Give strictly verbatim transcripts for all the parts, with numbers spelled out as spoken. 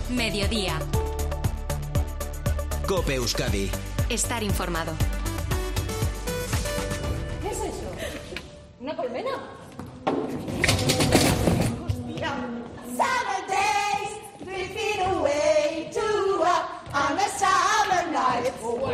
Mediodía. COPE Euskadi. Estar informado. ¿Qué es eso? ¿Una colmena? ¡Hostia! Summer days, three feet away, two up on a summer night.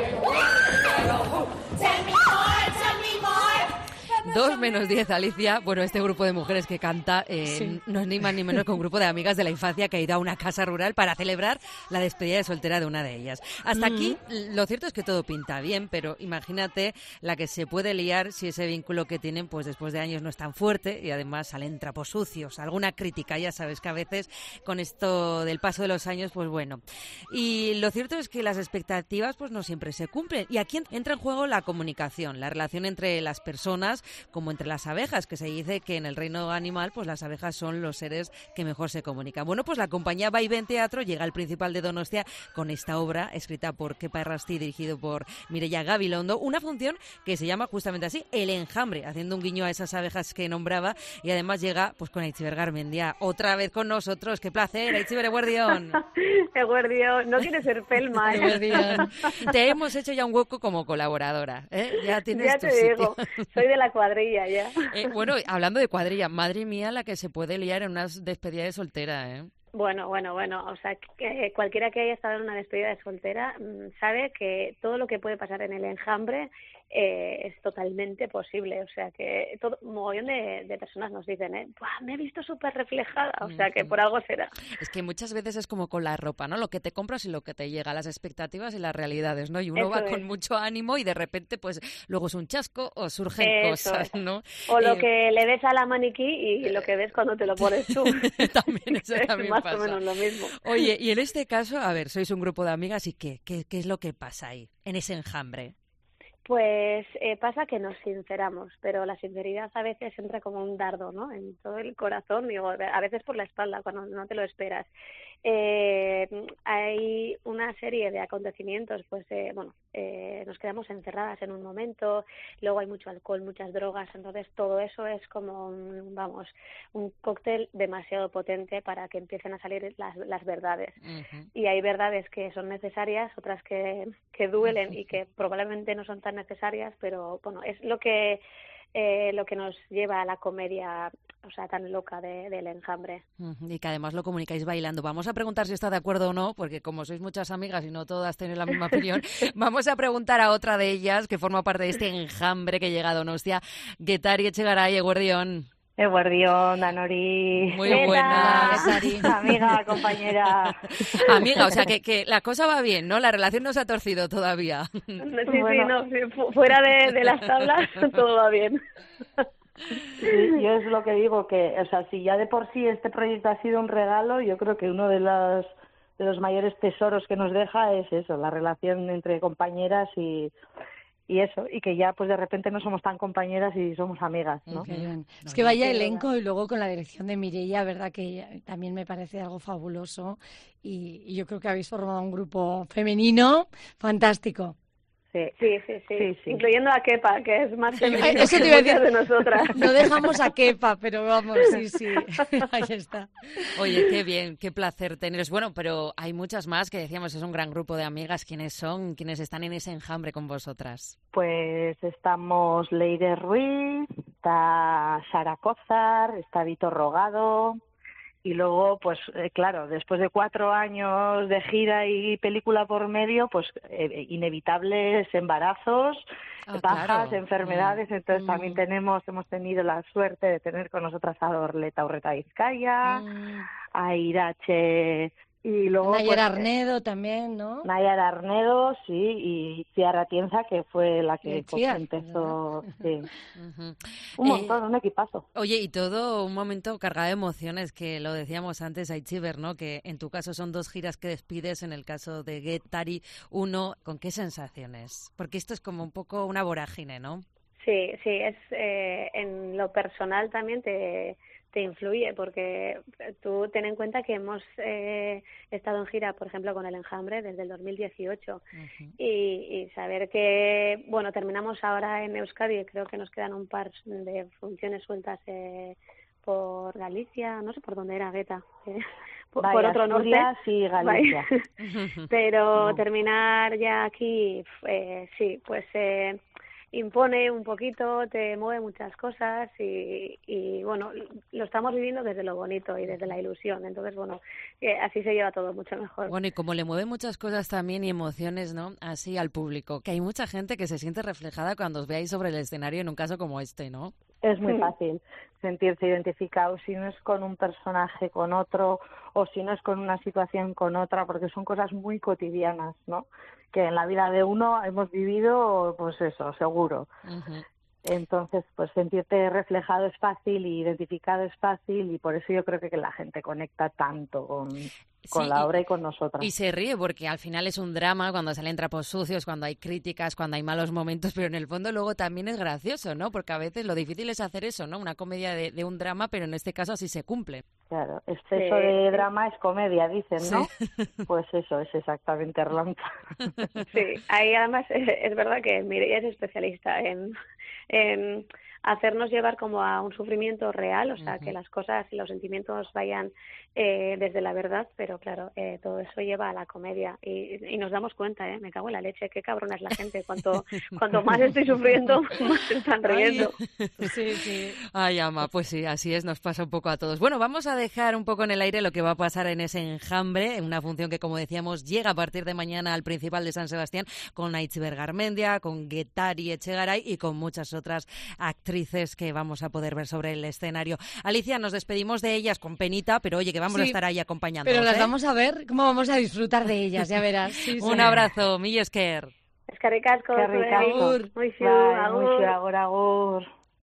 Tell me more, tell me more. Dos menos diez, Alicia. Bueno, este grupo de mujeres que canta eh, Sí. no es ni más ni menos que un grupo de amigas de la infancia que ha ido a una casa rural para celebrar la despedida de soltera de una de ellas. Hasta aquí, lo cierto es que todo pinta bien, pero imagínate la que se puede liar si ese vínculo que tienen, pues después de años no es tan fuerte y además salen trapos sucios. Alguna crítica, ya sabes que a veces con esto del paso de los años, pues bueno. Y lo cierto es que las expectativas pues no siempre se cumplen. Y aquí entra en juego la comunicación, la relación entre las personas como entre las abejas, que se dice que en el reino animal pues las abejas son los seres que mejor se comunican. Bueno, pues la compañía Vaivén Teatro llega al Principal de Donostia con esta obra escrita por Kepa Errasti, dirigido por Mireia Gabilondo, una función que se llama justamente así, El Enjambre, haciendo un guiño a esas abejas que nombraba, y además llega pues con Aitziber Garmendia otra vez con nosotros. ¡Qué placer! Aitziber, eguerdión. Eguerdión, no quieres ser Pelma, ¿eh? Eguerdión. Te hemos hecho ya un hueco como colaboradora, ¿eh? Ya tienes Ya tu te sitio. digo, soy de la cuadrilla ya. Eh, bueno, hablando de cuadrilla, madre mía la que se puede liar en una despedida de soltera, ¿eh? Bueno, bueno, bueno, o sea, que cualquiera que haya estado en una despedida de soltera mmm, sabe que todo lo que puede pasar en el enjambre eh, es totalmente posible, o sea, que todo, un mogollón de, de personas nos dicen, ¿eh? ¡Buah, me he visto súper reflejada! O sea, que por algo será. Es que muchas veces es como con la ropa, ¿no? Lo que te compras y lo que te llega, las expectativas y las realidades, ¿no? Y uno Eso va es. con mucho ánimo y de repente, pues, luego es un chasco o surgen Eso cosas, es. ¿no? O lo Eh, que le ves a la maniquí y lo que ves cuando te lo pones tú. También eso Es también más pasa. o menos lo mismo. Oye, y en este caso, a ver, sois un grupo de amigas y ¿qué, qué, qué es lo que pasa ahí, en ese enjambre? Pues eh, pasa que nos sinceramos, pero la sinceridad a veces entra como un dardo, ¿no? En todo el corazón, digo, a veces por la espalda, cuando no te lo esperas. Eh, hay una serie de acontecimientos, pues, eh, bueno, eh, nos quedamos encerradas en un momento, luego hay mucho alcohol, muchas drogas, entonces todo eso es como, un, vamos, un cóctel demasiado potente para que empiecen a salir las, las verdades. Uh-huh. Y hay verdades que son necesarias, otras que, que duelen y que probablemente no son tan necesarias, pero bueno, es lo que eh, lo que nos lleva a la comedia, o sea, tan loca de, del enjambre. Uh-huh. Y que además lo comunicáis bailando. Vamos a preguntar si está de acuerdo o no, porque como sois muchas amigas y no todas tenéis la misma opinión, vamos a preguntar a otra de ellas que forma parte de este enjambre que llega a Donostia, Getari Echegaray, eguerdión. Eguerdión, Danori. Muy ¿Qué buenas. tal? Amiga, compañera. Amiga, o sea que, que la cosa va bien, ¿no? La relación no se ha torcido todavía. Sí, Bueno. sí, no, sí, fu- fuera de, de las tablas todo va bien. Sí, yo es lo que digo, que, o sea, si ya de por sí este proyecto ha sido un regalo, yo creo que uno de los, de los mayores tesoros que nos deja es eso, la relación entre compañeras y... y eso, y que ya pues de repente no somos tan compañeras y somos amigas, ¿no? Qué bien. No, Es que no, vaya sí, elenco y luego con la dirección de Mireia, verdad que también me parece algo fabuloso y, y yo creo que habéis formado un grupo femenino fantástico. Sí, Sí, sí, sí, Sí, sí. incluyendo a Kepa, que es más femenino Eso que te iba a muchas decir. de nosotras. No dejamos a Kepa, pero vamos, sí, sí, ahí está. Oye, qué bien, qué placer teneros. Bueno, pero hay muchas más que decíamos, es un gran grupo de amigas. ¿Quiénes son? ¿Quiénes están en ese enjambre con vosotras? pues estamos Leire Ruiz, está Sara Cózar, está Vitor Rogado, y luego, pues eh, claro, después de cuatro años de gira y película por medio, pues eh, inevitables embarazos, Ah, bajas, claro. enfermedades, Mm, entonces mm. también tenemos, hemos tenido la suerte de tener con nosotras a Orleta Urreta Vizcaya, Mm. a Irache, y luego Nayer pues, Arnedo también, ¿no? Nayar Arnedo, sí, y Ciara Tienza, que fue la que Y pues, Chiar, empezó, sí. Ujú. Un Eh, montón, un equipazo. Oye, y todo un momento cargado de emociones, que lo decíamos antes, Aitziber, ¿no? Que en tu caso son dos giras que despides, en el caso de Getari, uno. ¿Con qué sensaciones? Porque esto es como un poco una vorágine, ¿no? Sí, sí, es eh, en lo personal también te, te influye, porque tú ten en cuenta que hemos eh, estado en gira, por ejemplo, con El Enjambre desde el dos mil dieciocho, Uh-huh. y, y saber que, bueno, terminamos ahora en Euskadi, creo que nos quedan un par de funciones sueltas eh, por Galicia, no sé por dónde era Gueta, eh, por, Vaya, por otro norte. Sí, Galicia. Pero No. terminar ya aquí, eh, sí, pues eh, impone un poquito, te mueve muchas cosas y, y bueno, lo estamos viviendo desde lo bonito y desde la ilusión. Entonces, bueno, eh, así se lleva todo mucho mejor. Bueno, y como le mueve muchas cosas también y emociones, ¿no? Así al público, que hay mucha gente que se siente reflejada cuando os veáis sobre el escenario en un caso como este, ¿no? Es muy fácil sentirse identificado, si no es con un personaje, con otro, o si no es con una situación, con otra, porque son cosas muy cotidianas, ¿no? Que en la vida de uno hemos vivido, pues eso, seguro. Uh-huh. Entonces, pues sentirte reflejado es fácil y identificado es fácil y por eso yo creo que, que la gente conecta tanto con, con Sí, la y- obra y con nosotras. Y se ríe porque al final es un drama cuando salen trapos sucios, cuando hay críticas, cuando hay malos momentos, pero en el fondo luego también es gracioso, ¿no? Porque a veces lo difícil es hacer eso, ¿no? Una comedia de, de un drama, pero en este caso así se cumple. Claro, exceso Sí, de sí. drama es comedia, dicen, ¿no? Pues eso, es exactamente Arlanza. Sí, ahí además es, es verdad que Mireia es especialista en, en hacernos llevar como a un sufrimiento real, o sea, Ujú. que las cosas y los sentimientos vayan eh, desde la verdad, pero claro, eh, todo eso lleva a la comedia y, y nos damos cuenta, ¿eh? Me cago en la leche, qué cabrona es la gente, cuanto, cuanto más estoy sufriendo, más se están riendo. Sí, sí. Ay, Ama, pues sí, así es, nos pasa un poco a todos. Bueno, vamos a dejar un poco en el aire lo que va a pasar en ese enjambre, en una función que, como decíamos, llega a partir de mañana al Principal de San Sebastián con Aitziber Garmendia, con Guetari Echegaray y con muchas otras actrices que vamos a poder ver sobre el escenario. Alicia, nos despedimos de ellas con penita, pero oye, que vamos a Sí, estar ahí acompañándonos. Pero las ¿eh? vamos a ver, cómo vamos a disfrutar de ellas, ya verás. Sí, Un sí. abrazo, Mil esker. Eskerrik asko, Qué ricazo. zuei. Moixu, Bai, agur. mucho, agur, agur.